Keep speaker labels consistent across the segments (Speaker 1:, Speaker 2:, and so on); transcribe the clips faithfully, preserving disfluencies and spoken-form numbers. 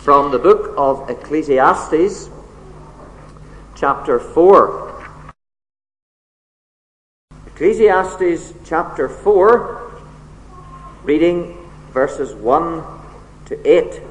Speaker 1: from the book of Ecclesiastes, chapter four. Ecclesiastes chapter four, reading verses one to eight.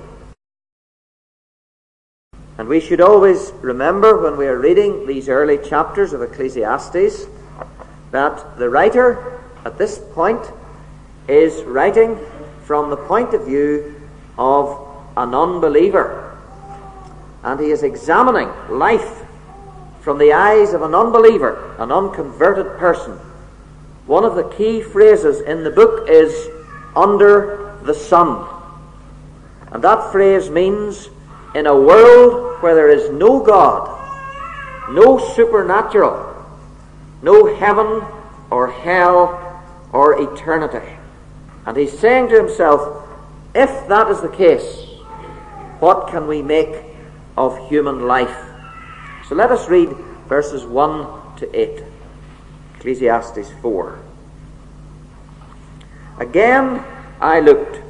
Speaker 1: And we should always remember when we are reading these early chapters of Ecclesiastes that the writer at this point is writing from the point of view of an unbeliever. And he is examining life from the eyes of an unbeliever, an unconverted person. One of the key phrases in the book is under the sun. And that phrase means in a world where there is no God, no supernatural, no heaven or hell or eternity. And he's saying to himself, if that is the case, what can we make of human life? So let us read verses one to eight. Ecclesiastes four. Again I looked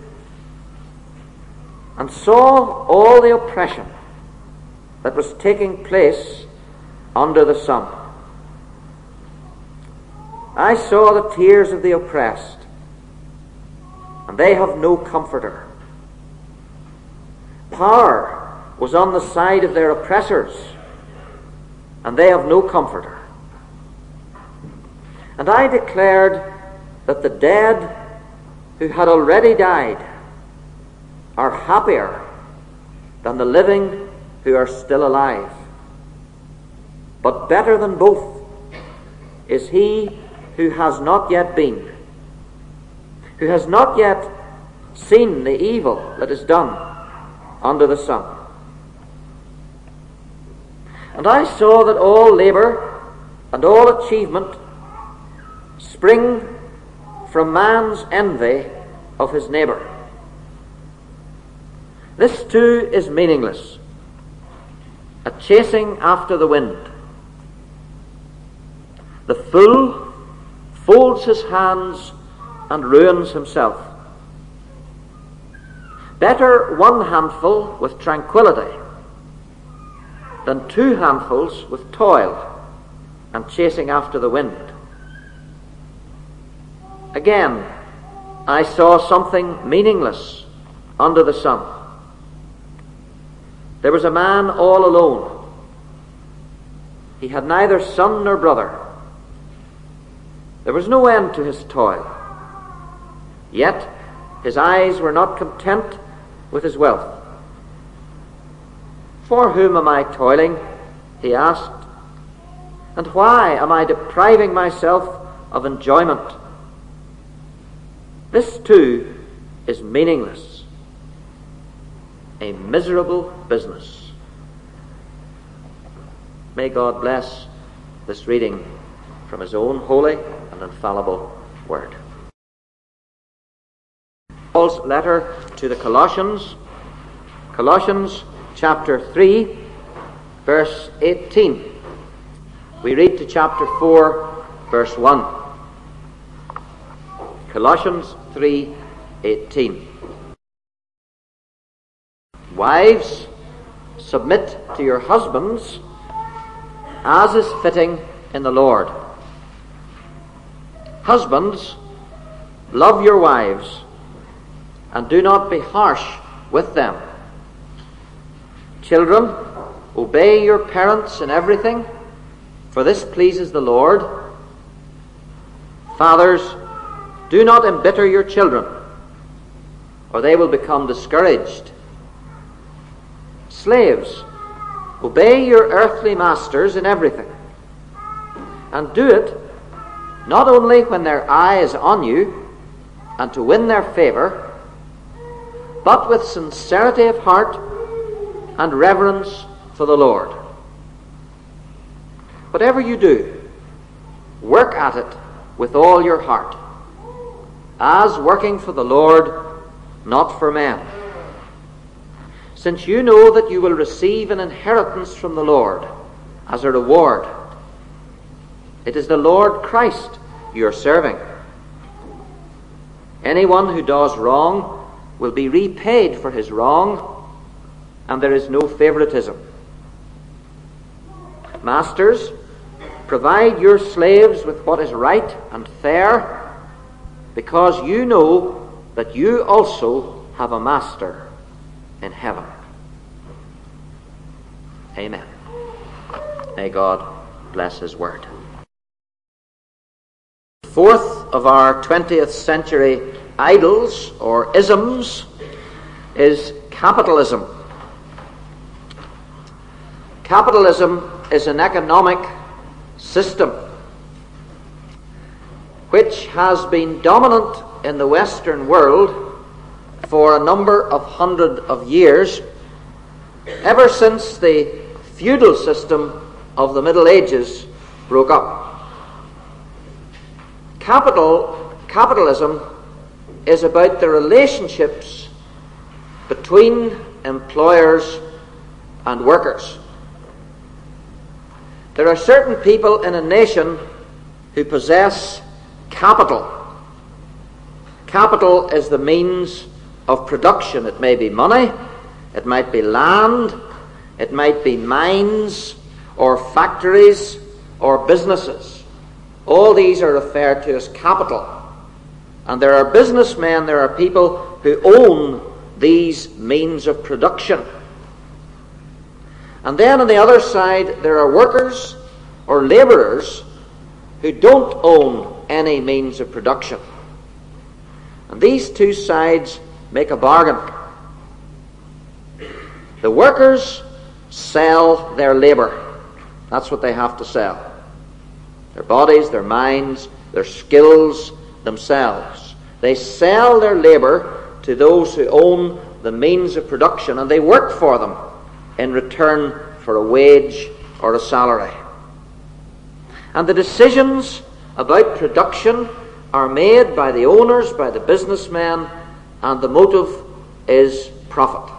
Speaker 1: and saw all the oppression that was taking place under the sun. I saw the tears of the oppressed, and they have no comforter. Power was on the side of their oppressors, and they have no comforter. And I declared that the dead who had already died are happier than the living who are still alive. But better than both is he who has not yet been, who has not yet seen the evil that is done under the sun. And I saw that all labour and all achievement spring from man's envy of his neighbour. This too is meaningless, a chasing after the wind. The fool folds his hands and ruins himself. Better one handful with tranquility than two handfuls with toil and chasing after the wind. Again, I saw something meaningless under the sun. There was a man all alone. He had neither son nor brother. There was no end to his toil. Yet his eyes were not content with his wealth. For whom am I toiling? He asked. And why am I depriving myself of enjoyment? This too is meaningless, a miserable business. May God bless this reading from his own holy and infallible word. Paul's letter to the Colossians, Colossians chapter three, verse eighteen. We read to chapter four, verse one. Colossians three eighteen. Wives, submit to your husbands as is fitting in the Lord. Husbands, love your wives, and do not be harsh with them. Children, obey your parents in everything, for this pleases the Lord. Fathers, do not embitter your children, or they will become discouraged. Slaves, obey your earthly masters in everything, and do it not only when their eye is on you and to win their favour, but with sincerity of heart and reverence for the Lord. Whatever you do, work at it with all your heart, as working for the Lord, not for men, since you know that you will receive an inheritance from the Lord as a reward. It is the Lord Christ you are serving. Anyone who does wrong will be repaid for his wrong, and there is no favoritism. Masters, provide your slaves with what is right and fair, because you know that you also have a master in heaven. Amen. May God bless his word. Fourth of our twentieth century idols or isms is capitalism. Capitalism is an economic system which has been dominant in the Western world for a number of hundred of years, ever since the feudal system of the Middle Ages broke up. Capital, capitalism is about the relationships between employers and workers. There are certain people in a nation who possess capital. Capital is the means of production. It may be money, it might be land, it might be mines or factories or businesses. All these are referred to as capital. And there are businessmen, there are people who own these means of production. And then on the other side, there are workers or labourers who don't own any means of production. And these two sides make a bargain. The workers sell their labour. That's what they have to sell. Their bodies, their minds, their skills themselves. They sell their labour to those who own the means of production, and they work for them in return for a wage or a salary. And the decisions about production are made by the owners, by the businessmen, and the motive is profit.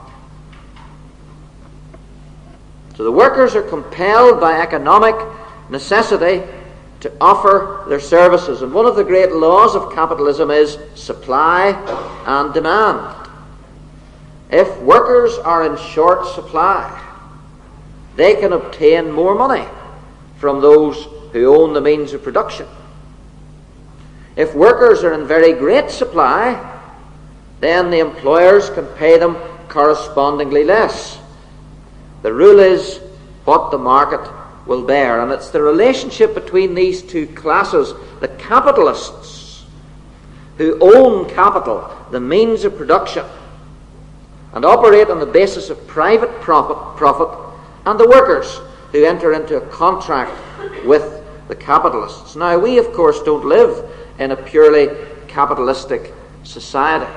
Speaker 1: So the workers are compelled by economic necessity to offer their services. And one of the great laws of capitalism is supply and demand. If workers are in short supply, they can obtain more money from those who own the means of production. If workers are in very great supply, then the employers can pay them correspondingly less. The rule is what the market will bear, and it's the relationship between these two classes, the capitalists who own capital, the means of production, and operate on the basis of private profit, profit, and the workers who enter into a contract with the capitalists. Now, we of course don't live in a purely capitalistic society,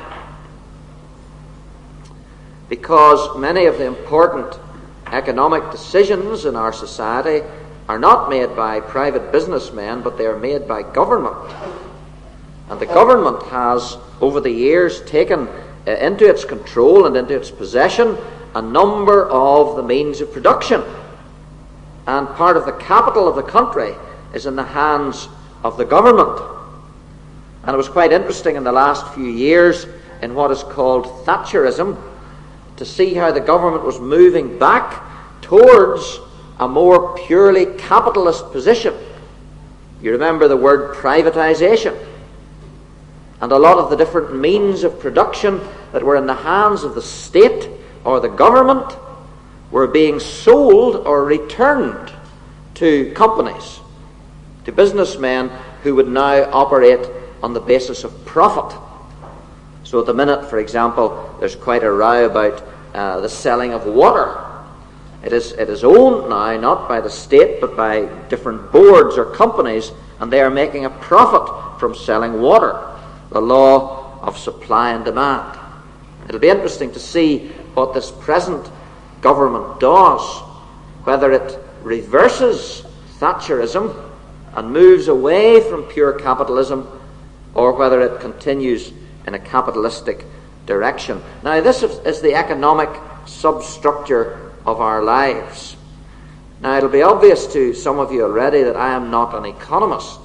Speaker 1: because many of the important economic decisions in our society are not made by private businessmen, but they are made by government. And the government has, over the years, taken uh, into its control and into its possession a number of the means of production. And part of the capital of the country is in the hands of the government. And it was quite interesting in the last few years in what is called Thatcherism to see how the government was moving back towards a more purely capitalist position. You remember the word privatization. And a lot of the different means of production that were in the hands of the state or the government were being sold or returned to companies, to businessmen who would now operate on the basis of profit. So at the minute, for example, there's quite a row about uh, the selling of water. It is, it is owned now not by the state but by different boards or companies, and they are making a profit from selling water. The law of supply and demand. It'll be interesting to see what this present government does, whether it reverses Thatcherism and moves away from pure capitalism, or whether it continues in a capitalistic direction. Now, this is the economic substructure of our lives. Now, it'll be obvious to some of you already that I am not an economist.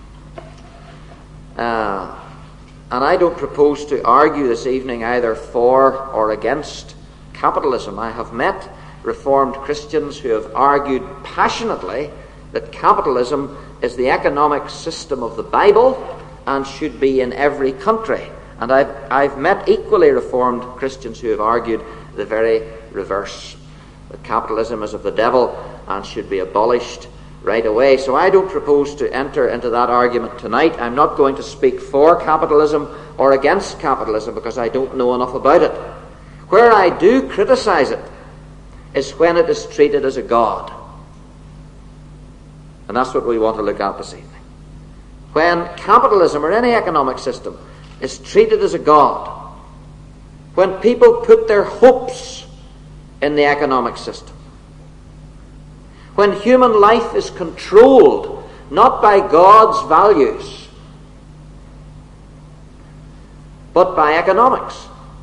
Speaker 1: Uh, and I don't propose to argue this evening either for or against capitalism. I have met Reformed Christians who have argued passionately that capitalism is the economic system of the Bible and should be in every country. And I've, I've met equally Reformed Christians who have argued the very reverse, that capitalism is of the devil and should be abolished right away. So I don't propose to enter into that argument tonight. I'm not going to speak for capitalism or against capitalism because I don't know enough about it. Where I do criticize it is when it is treated as a god. And that's what we want to look at this evening. When capitalism or any economic system is treated as a god, when people put their hopes in the economic system, when human life is controlled not by God's values, but by economics,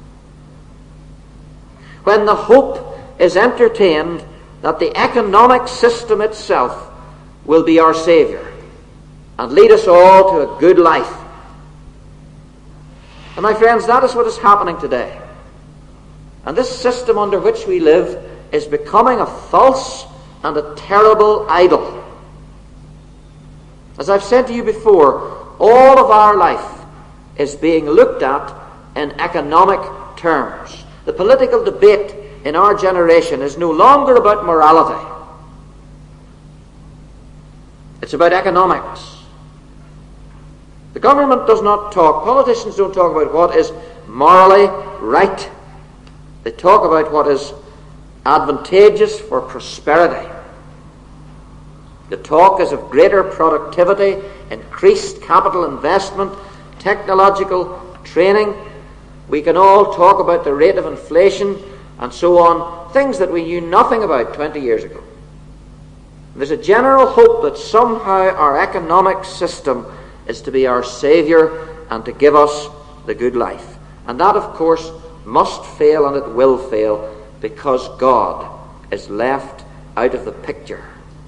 Speaker 1: when the hope is entertained that the economic system itself will be our Saviour and lead us all to a good life. And my friends, that is what is happening today. And this system under which we live is becoming a false and a terrible idol. As I've said to you before, all of our life is being looked at in economic terms. The political debate in our generation is no longer about morality. It's about economics. The government does not talk, politicians don't talk about what is morally right. They talk about what is advantageous for prosperity. The talk is of greater productivity, increased capital investment, technological training. We can all talk about the rate of inflation and so on, things that we knew nothing about twenty years ago. There's a general hope that somehow our economic system is to be our Saviour and to give us the good life. And that, of course, must fail, and it will fail, because God is left out of the picture.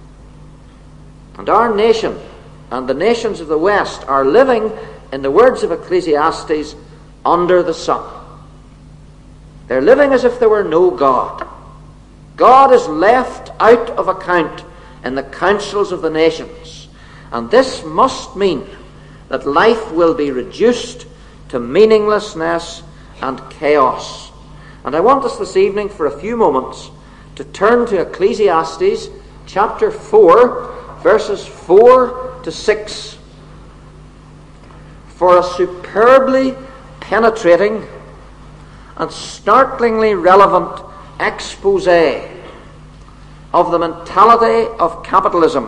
Speaker 1: And our nation and the nations of the West are living, in the words of Ecclesiastes, under the sun. They're living as if there were no God. God is left out of account in the councils of the nations. And this must mean that life will be reduced to meaninglessness and chaos. And I want us this evening for a few moments to turn to Ecclesiastes chapter four, verses four to six, for a superbly penetrating and startlingly relevant expose of the mentality of capitalism,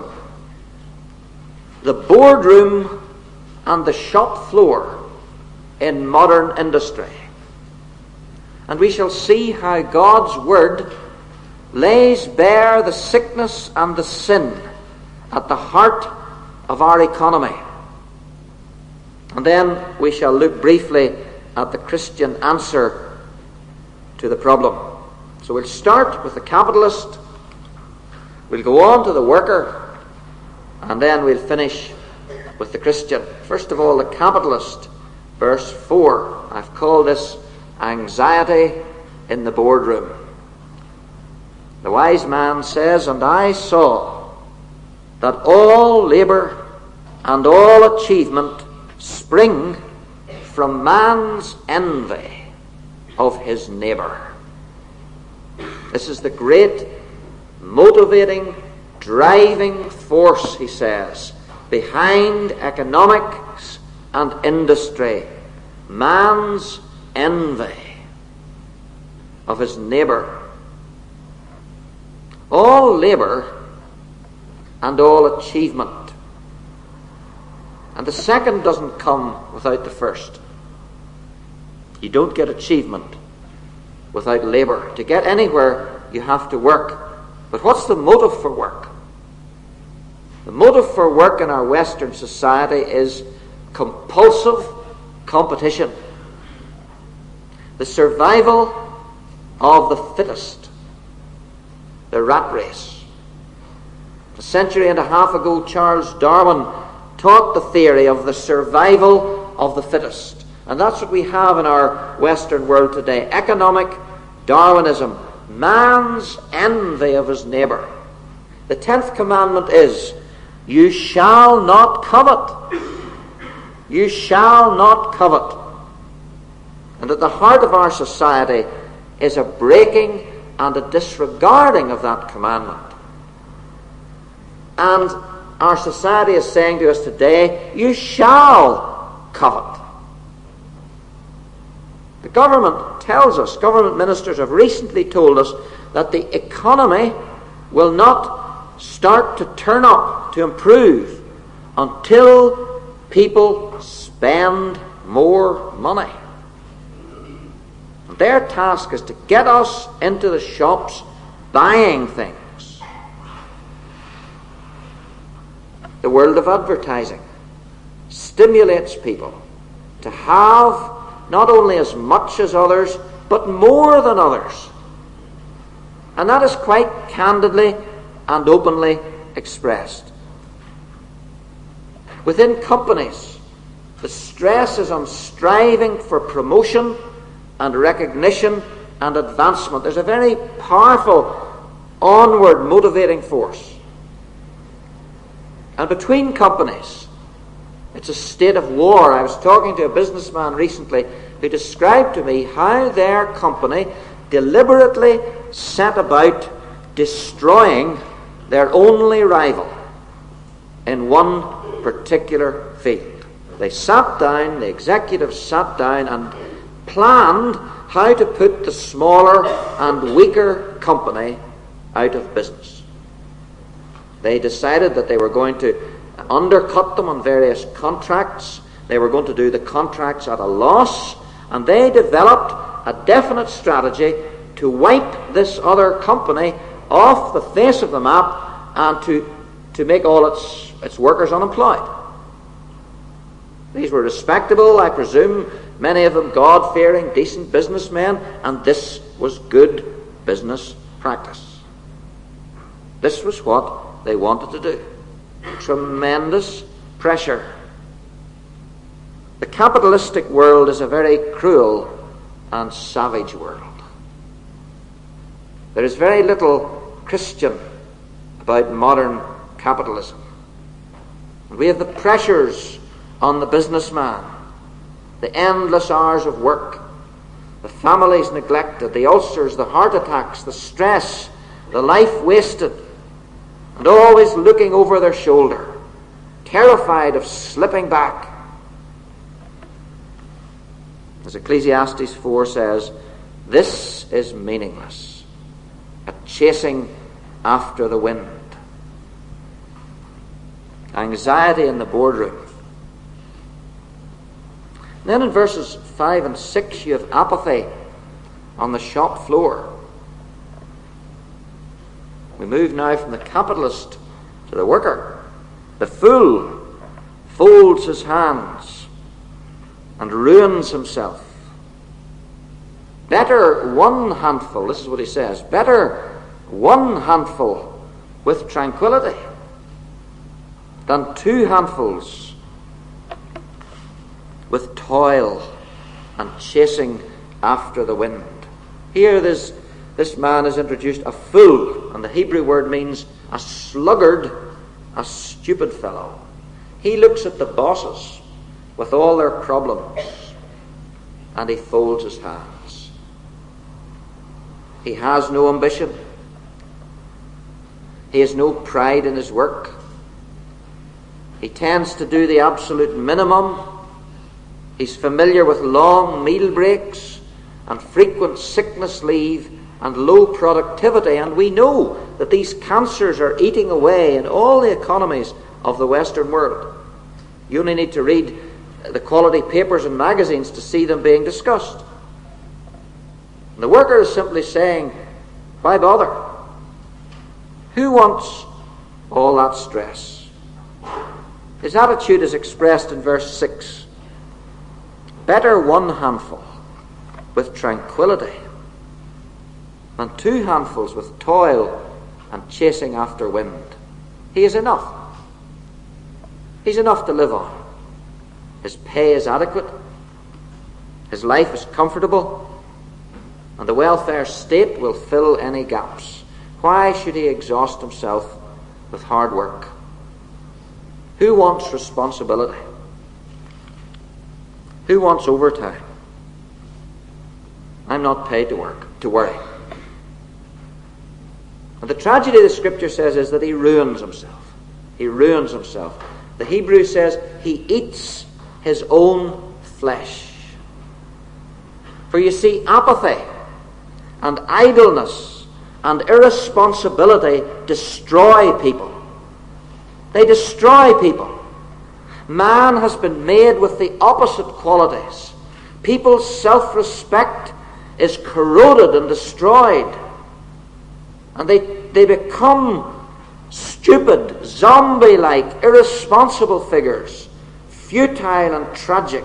Speaker 1: the boardroom and the shop floor in modern industry. And we shall see how God's Word lays bare the sickness and the sin at the heart of our economy. And then we shall look briefly at the Christian answer to the problem. So we'll start with the capitalist, we'll go on to the worker, and then we'll finish with the Christian. First of all, the capitalist, verse four. I've called this anxiety in the boardroom. The wise man says, "And I saw that all labour and all achievement spring from man's envy of his neighbour." This is the great motivating, driving force, he says, behind economics and industry. Man's envy of his neighbour. All labour and all achievement. And the second doesn't come without the first. You don't get achievement without labour. To get anywhere, you have to work. But what's the motive for work? The motive for work in our Western society is compulsive competition. The survival of the fittest. The rat race. A century and a half ago, Charles Darwin taught the theory of the survival of the fittest. And that's what we have in our Western world today. Economic Darwinism, man's envy of his neighbour. The tenth commandment is, you shall not covet. You shall not covet. And at the heart of our society is a breaking and a disregarding of that commandment. And our society is saying to us today, you shall covet. The government tells us, government ministers have recently told us, that the economy will not start to turn up, to improve, until people spend more money. And their task is to get us into the shops buying things. The world of advertising stimulates people to have not only as much as others, but more than others. And that is quite candidly and openly expressed. Within companies, the stress is on striving for promotion and recognition and advancement. There's a very powerful onward motivating force. And between companies, it's a state of war. I was talking to a businessman recently who described to me how their company deliberately set about destroying their only rival in one particular field. They sat down, the executives sat down and planned how to put the smaller and weaker company out of business. They decided that they were going to undercut them on various contracts. They were going to do the contracts at a loss, and they developed a definite strategy to wipe this other company off the face of the map and to, to make all its, its workers unemployed. These were respectable, I presume, many of them God-fearing, decent businessmen, and this was good business practice. This was what they wanted to do. Tremendous pressure. The capitalistic world is a very cruel and savage world. There is very little Christian about modern capitalism. We have the pressures on the businessman, the endless hours of work, the families neglected, the ulcers, the heart attacks, the stress, the life wasted, and always looking over their shoulder, terrified of slipping back. As Ecclesiastes four says, this is meaningless, a chasing after the wind. Anxiety in the boardroom. Then in verses five and six you have apathy on the shop floor. We move now from the capitalist to the worker. The fool folds his hands and ruins himself. Better one handful, this is what he says, better one handful with tranquility than two handfuls with toil and chasing after the wind. Here this, this man is introduced, a fool, and the Hebrew word means a sluggard, a stupid fellow. He looks at the bosses with all their problems and he folds his hands. He has no ambition. He has no pride in his work. He tends to do the absolute minimum. He's familiar with long meal breaks and frequent sickness leave and low productivity. And we know that these cancers are eating away in all the economies of the Western world. You only need to read the quality papers and magazines to see them being discussed. And the worker is simply saying, why bother? Who wants all that stress? His attitude is expressed in verse six. Better one handful with tranquility than two handfuls with toil and chasing after wind. He is enough. He's enough to live on. His pay is adequate. His life is comfortable. and the welfare state will fill any gaps. Why should he exhaust himself with hard work? Who wants responsibility? Who wants overtime? I'm not paid to work, to worry. And the tragedy, the Scripture says, is that he ruins himself. He ruins himself. The Hebrew says he eats his own flesh. For you see, apathy and idleness and irresponsibility destroy people. They destroy people. Man has been made with the opposite qualities. People's self-respect is corroded and destroyed. And they, they become stupid, zombie-like, irresponsible figures, futile and tragic,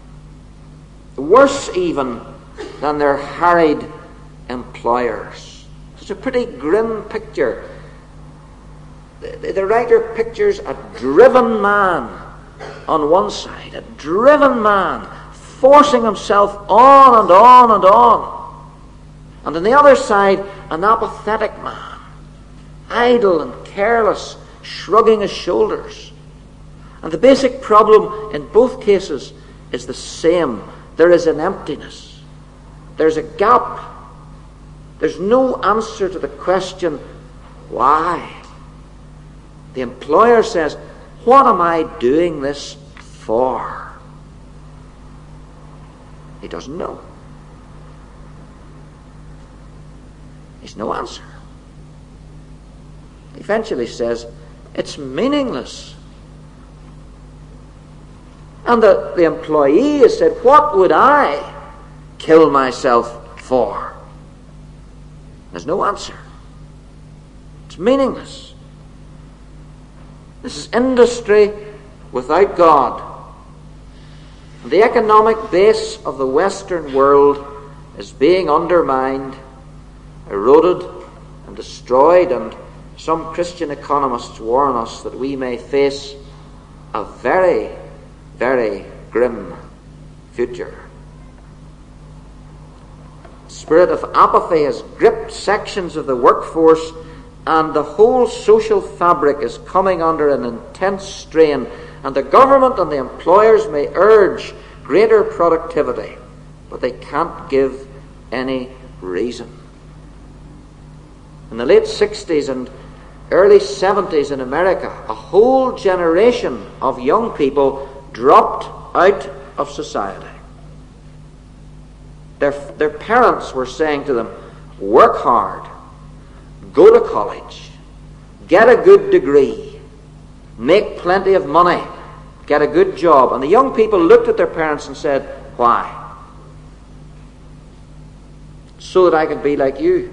Speaker 1: worse even than their harried employers. It's a pretty grim picture. The, the writer pictures a driven man on one side, a driven man forcing himself on and on and on. And on the other side, an apathetic man, idle and careless, shrugging his shoulders. And the basic problem in both cases is the same. There is an emptiness. There's a gap. There's no answer to the question, why? The employer says, what am I doing this for? He doesn't know. There's no answer. He eventually says, it's meaningless. And the, the employee has said, what would I kill myself for? There's no answer. It's meaningless. This is industry without God. And the economic base of the Western world is being undermined, eroded, and destroyed, and some Christian economists warn us that we may face a very, very grim future. The spirit of apathy has gripped sections of the workforce, and the whole social fabric is coming under an intense strain, and the government and the employers may urge greater productivity, but they can't give any reason. In the late sixties and early seventies in America, a whole generation of young people dropped out of society. Their, their parents were saying to them, work hard, go to college, get a good degree, make plenty of money, get a good job. And the young people looked at their parents and said, why? So that I can be like you.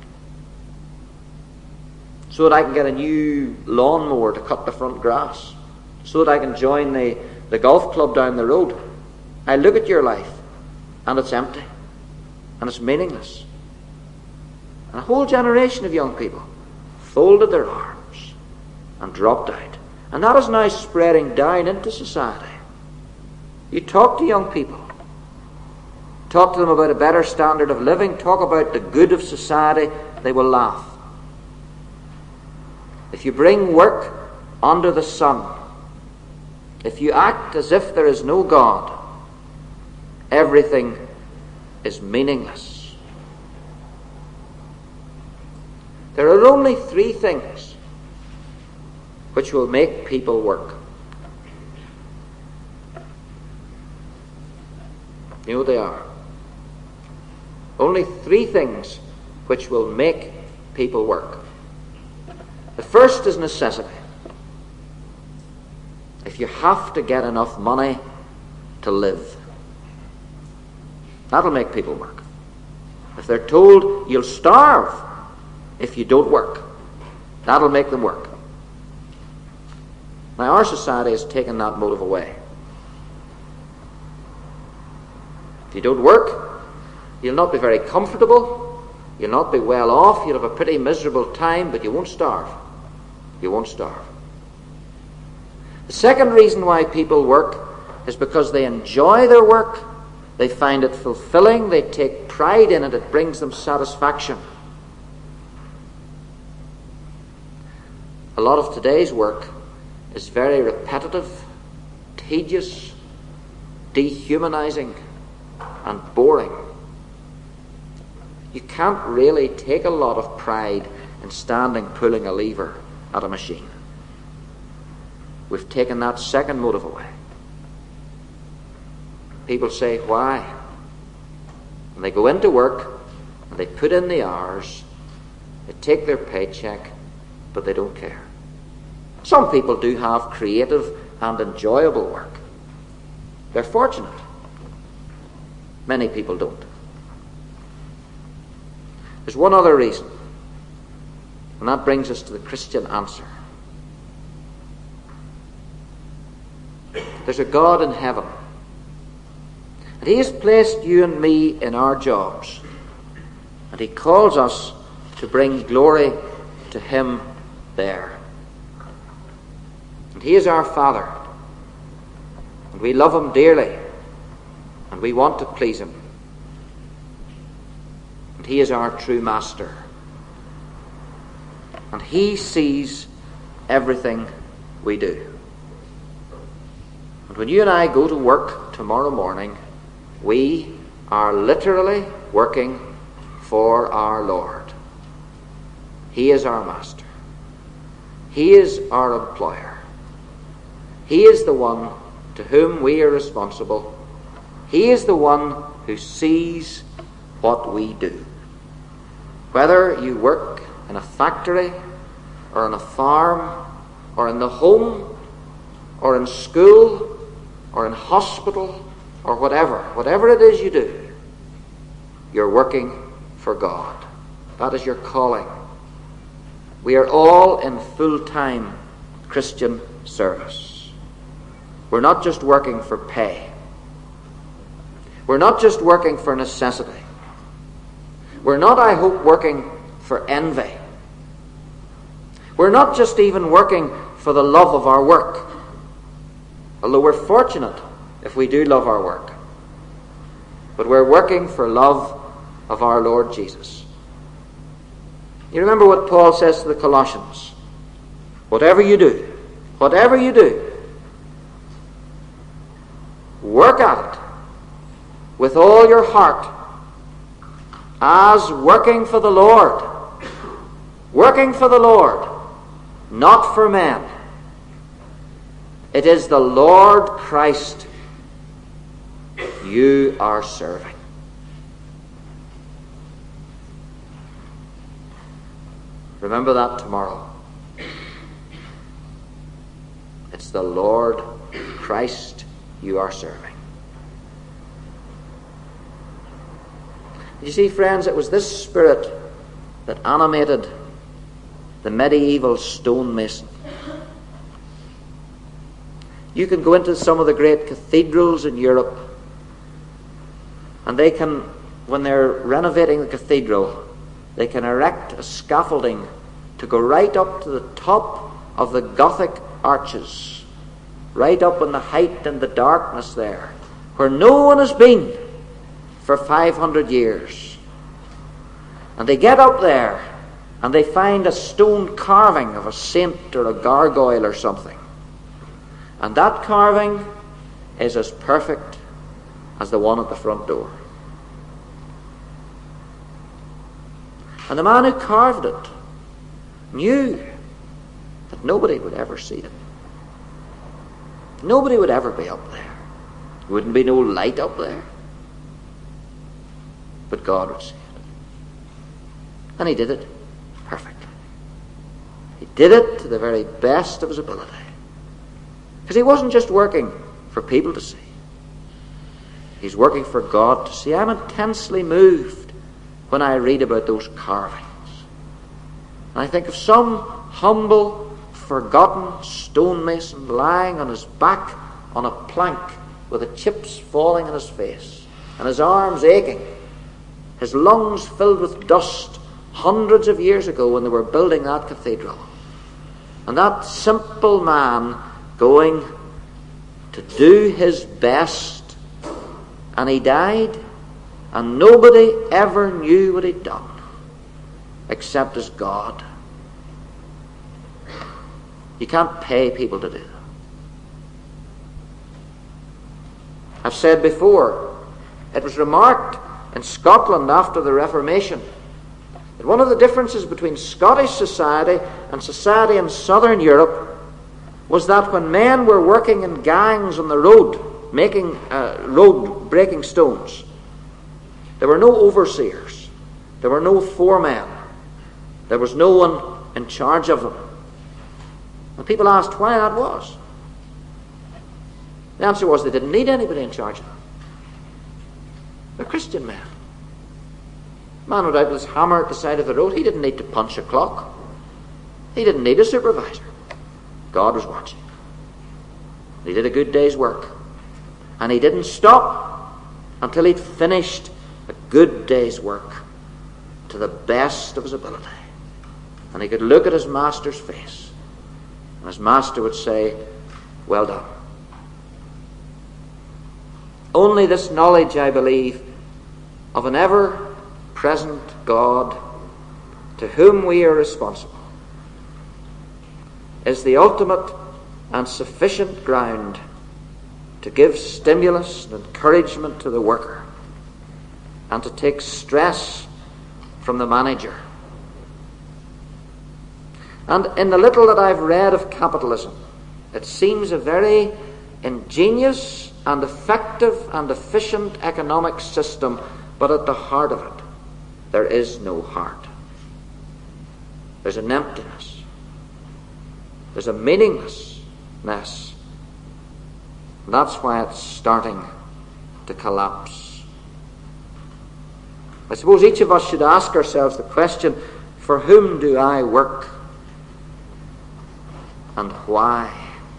Speaker 1: So that I can get a new lawnmower to cut the front grass. So that I can join the, the golf club down the road. I look at your life, and it's empty. And it's meaningless. And a whole generation of young people folded their arms and dropped out. And that is now spreading down into society. You talk to young people. Talk to them about a better standard of living. Talk about the good of society. They will laugh. If you bring work under the sun, if you act as if there is no God, everything is meaningless. There are only three things which will make people work. You know what they are? Only three things which will make people work. The first is necessity. If you have to get enough money to live, that'll make people work. If they're told you'll starve if you don't work, that'll make them work. Now, our society has taken that motive away. If you don't work, you'll not be very comfortable, you'll not be well off, you'll have a pretty miserable time, but you won't starve. You won't starve. The second reason why people work is because they enjoy their work They find it fulfilling. They take pride in it. It brings them satisfaction. A lot of today's work is very repetitive, tedious, dehumanizing, and boring. You can't really take a lot of pride in standing pulling a lever at a machine. We've taken that second motive away. People say, why? And they go into work and they put in the hours, they take their paycheck, but they don't care. Some people do have creative and enjoyable work. They're fortunate. Many people don't. There's one other reason, and that brings us to the Christian answer. There's a God in heaven, and He has placed you and me in our jobs, and He calls us to bring glory to Him there. And He is our Father, and we love Him dearly, and we want to please Him. And He is our true Master, and He sees everything we do. And when you and I go to work tomorrow morning, we are literally working for our Lord. He is our Master. He is our employer. He is the one to whom we are responsible. He is the one who sees what we do. Whether you work in a factory or on a farm or in the home or in school or in hospital or whatever, whatever it is you do, you're working for God. That is your calling. We are all in full-time Christian service. We're not just working for pay. We're not just working for necessity. We're not, I hope, working for envy. We're not just even working for the love of our work, although we're fortunate if we do love our work. But we're working for love of our Lord Jesus. You remember what Paul says to the Colossians? Whatever you do, whatever you do, work at it with all your heart as working for the Lord. Working for the Lord, not for men. It is the Lord Christ you are serving. Remember that tomorrow. It's the Lord Christ you are serving. You see, friends, it was this spirit that animated the medieval stonemason. You can go into some of the great cathedrals in Europe, and they can, when they're renovating the cathedral, they can erect a scaffolding to go right up to the top of the Gothic arches, right up in the height and the darkness there, where no one has been for five hundred years. And they get up there and they find a stone carving of a saint or a gargoyle or something. And that carving is as perfect as the one at the front door. And the man who carved it knew that nobody would ever see it. Nobody would ever be up there. There wouldn't be no light up there. But God would see it. And He did it perfectly. He did it to the very best of His ability. Because He wasn't just working for people to see. He's working for God to see. I'm intensely moved when I read about those carvings. And I think of some humble, forgotten stonemason lying on his back on a plank with the chips falling on his face and his arms aching, his lungs filled with dust hundreds of years ago when they were building that cathedral. And that simple man going to do his best and he died, and nobody ever knew what he'd done except as God. You can't pay people to do that. I've said before, it was remarked in Scotland after the Reformation that one of the differences between Scottish society and society in southern Europe was that when men were working in gangs on the road, making uh, road breaking stones, there were no overseers, there were no foremen, there was no one in charge of them. And people asked why that was. The answer was they didn't need anybody in charge of them. They're Christian men. Man went out with his hammer at the side of the road. He didn't need to punch a clock. He didn't need a supervisor. God was watching. He did a good day's work. And he didn't stop until he'd finished a good day's work to the best of his ability. And he could look at his master's face. And his master would say, well done. Only this knowledge, I believe, of an ever-present God to whom we are responsible is the ultimate and sufficient ground to give stimulus and encouragement to the worker and to take stress from the manager. And in the little that I've read of capitalism, it seems a very ingenious and effective and efficient economic system, but at the heart of it, there is no heart. There's an emptiness. There's a meaninglessness. And that's why it's starting to collapse. I suppose each of us should ask ourselves the question, for whom do I work? And why?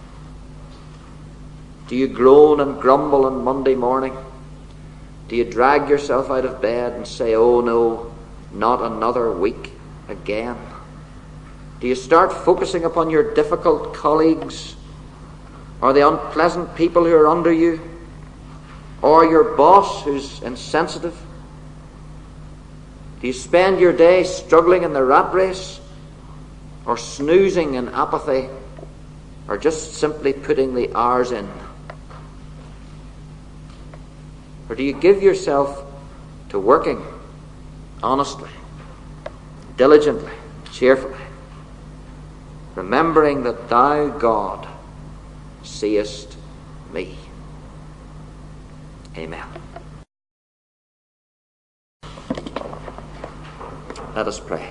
Speaker 1: Do you groan and grumble on Monday morning? Do you drag yourself out of bed and say, oh no, not another week again? Do you start focusing upon your difficult colleagues, or the unpleasant people who are under you, or your boss who's insensitive? Do you spend your day struggling in the rat race, or snoozing in apathy, or just simply putting the hours in? Or do you give yourself to working honestly, diligently, cheerfully, remembering that thou, God, seest me? Amen. Let us pray.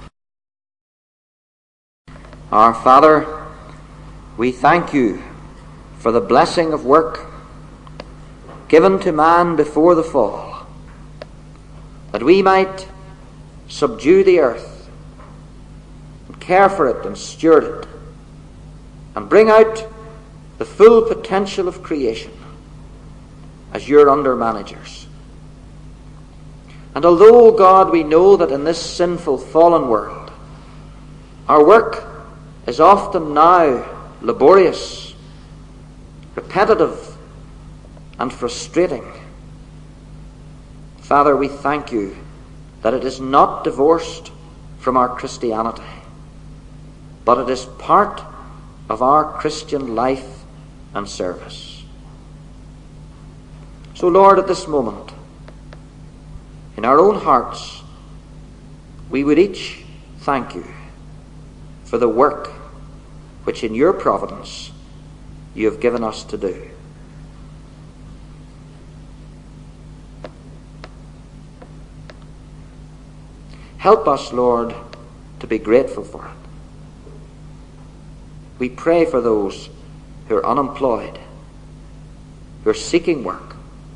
Speaker 1: Our Father, we thank you for the blessing of work given to man before the fall, that we might subdue the earth and care for it and steward it and bring out the full potential of creation as your under-managers. And although, God, we know that in this sinful, fallen world, our work is often now laborious, repetitive, and frustrating, Father, we thank you that it is not divorced from our Christianity, but it is part of our Christian life and service. So, Lord, at this moment, in our own hearts, we would each thank you for the work which in your providence you have given us to do. Help us, Lord, to be grateful for it. We pray for those who are unemployed, who are seeking work.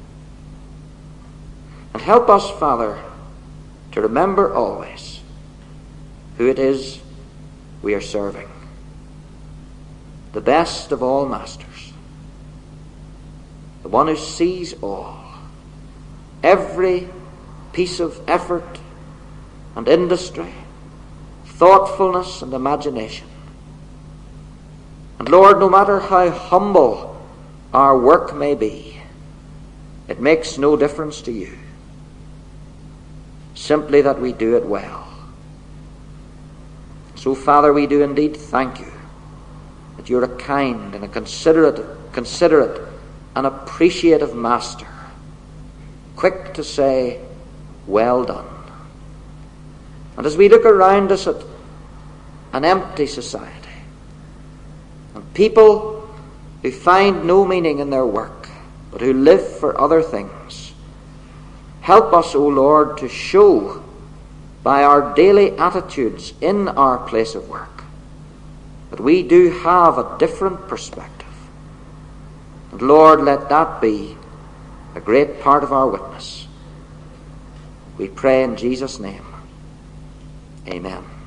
Speaker 1: And help us, Father, to remember always who it is we are serving. The best of all masters. The one who sees all. Every piece of effort and industry, thoughtfulness and imagination. And Lord, no matter how humble our work may be, It makes no difference to you. Simply that we do it well. So, Father, we do indeed thank you that you're a kind and a considerate, considerate and appreciative Master, quick to say, well done. And as we look around us at an empty society, and people who find no meaning in their work, but who live for other things, help us, O Lord, to show by our daily attitudes in our place of work that we do have a different perspective. And Lord, let that be a great part of our witness. We pray in Jesus' name. Amen.